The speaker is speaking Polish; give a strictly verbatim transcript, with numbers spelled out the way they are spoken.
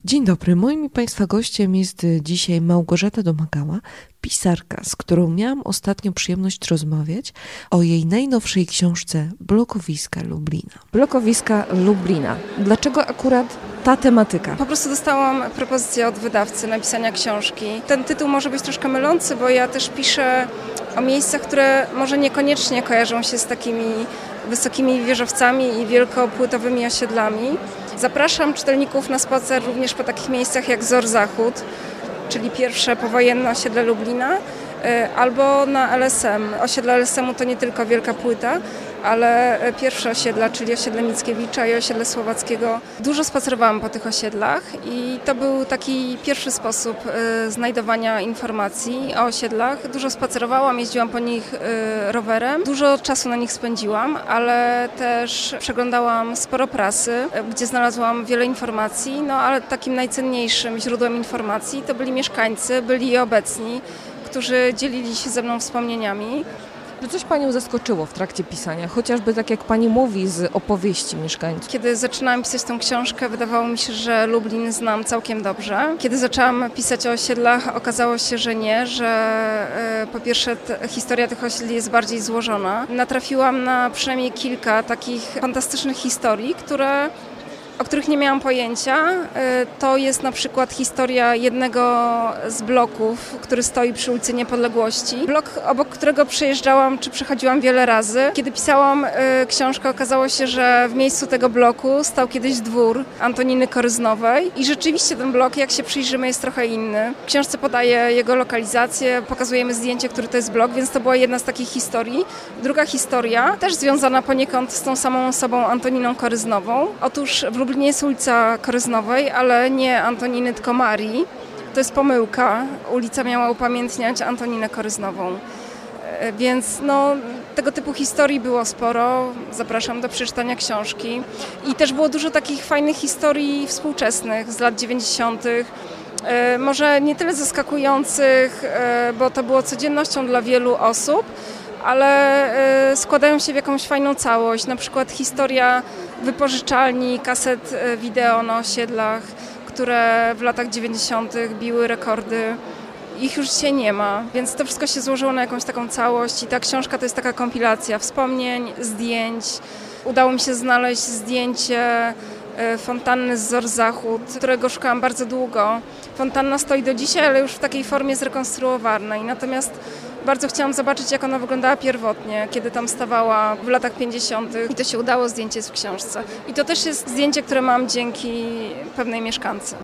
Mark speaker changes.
Speaker 1: Dzień dobry, moim i Państwa gościem jest dzisiaj Małgorzata Domagała, pisarka, z którą miałam ostatnio przyjemność rozmawiać o jej najnowszej książce Blokowiska Lublina. Blokowiska Lublina. Dlaczego akurat ta tematyka?
Speaker 2: Po prostu dostałam propozycję od wydawcy napisania książki. Ten tytuł może być troszkę mylący, bo ja też piszę o miejscach, które może niekoniecznie kojarzą się z takimi wysokimi wieżowcami i wielkopłytowymi osiedlami. Zapraszam czytelników na spacer również po takich miejscach jak Zor Zachód, czyli pierwsze powojenne osiedle Lublina, albo na L S M. Osiedle L S M-u to nie tylko Wielka Płyta, ale pierwsze osiedla, czyli osiedle Mickiewicza i osiedle Słowackiego. Dużo spacerowałam po tych osiedlach i to był taki pierwszy sposób y, znajdowania informacji o osiedlach. Dużo spacerowałam, jeździłam po nich y, rowerem. Dużo czasu na nich spędziłam, ale też przeglądałam sporo prasy, gdzie znalazłam wiele informacji, no ale takim najcenniejszym źródłem informacji to byli mieszkańcy, byli obecni, którzy dzielili się ze mną wspomnieniami.
Speaker 1: Czy coś Panią zaskoczyło w trakcie pisania? Chociażby tak jak Pani mówi z opowieści mieszkańców.
Speaker 2: Kiedy zaczynałam pisać tę książkę, wydawało mi się, że Lublin znam całkiem dobrze. Kiedy zaczęłam pisać o osiedlach, okazało się, że nie, że po pierwsze t- historia tych osiedli jest bardziej złożona. Natrafiłam na przynajmniej kilka takich fantastycznych historii, które... o których nie miałam pojęcia. To jest na przykład historia jednego z bloków, który stoi przy ulicy Niepodległości. Blok, obok którego przejeżdżałam czy przechodziłam wiele razy. Kiedy pisałam książkę, okazało się, że w miejscu tego bloku stał kiedyś dwór Antoniny Koryznowej i rzeczywiście ten blok, jak się przyjrzymy, jest trochę inny. W książce podaję jego lokalizację, pokazujemy zdjęcie, który to jest blok, więc to była jedna z takich historii. Druga historia, też związana poniekąd z tą samą osobą Antoniną Koryznową. Otóż w Lublinie jest ulica Koryznowej, ale nie Antoniny, tylko Marii. To jest pomyłka. Ulica miała upamiętniać Antoninę Koryznową. Więc no, tego typu historii było sporo. Zapraszam do przeczytania książki. I też było dużo takich fajnych historii współczesnych z lat dziewięćdziesiątych. Może nie tyle zaskakujących, bo to było codziennością dla wielu osób, ale składają się w jakąś fajną całość. Na przykład historia wypożyczalni kaset wideo na osiedlach, które w latach dziewięćdziesiątych biły rekordy. Ich już dzisiaj nie ma, więc to wszystko się złożyło na jakąś taką całość i ta książka to jest taka kompilacja wspomnień, zdjęć. Udało mi się znaleźć zdjęcie fontanny z Zor Zachód, którego szukałam bardzo długo. Fontanna stoi do dzisiaj, ale już w takiej formie zrekonstruowanej. Natomiast bardzo chciałam zobaczyć, jak ona wyglądała pierwotnie, kiedy tam stawała w latach pięćdziesiątych. I to się udało, zdjęcie jest w książce. I to też jest zdjęcie, które mam dzięki pewnej mieszkance.